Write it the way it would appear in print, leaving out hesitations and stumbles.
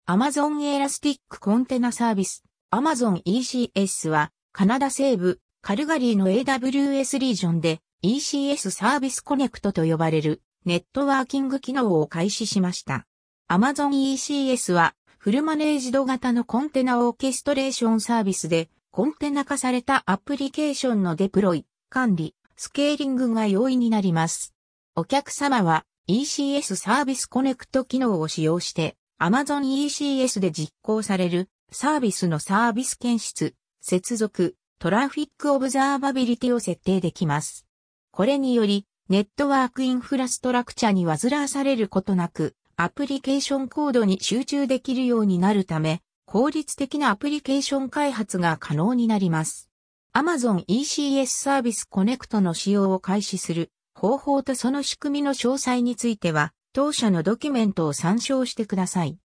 Amazon エラスティックコンテナサービス。Amazon ECS はカナダ西部カルガリーの AWS リージョンで ECS サービスコネクトと呼ばれるネットワーキング機能を開始しました。Amazon ECS はフルマネージド型のコンテナオーケストレーションサービスでコンテナ化されたアプリケーションのデプロイ、管理、スケーリングが容易になります。お客様は ECS サービスコネクト機能を使用して Amazon ECS で実行されるサービスのサービス検出、接続、トラフィックオブザーバビリティを設定できます。これによりネットワークインフラストラクチャに煩わされることなくアプリケーションコードに集中できるようになるため効率的なアプリケーション開発が可能になります。Amazon ECS サービスコネクトの使用を開始する方法とその仕組みの詳細については、当社のドキュメントを参照してください。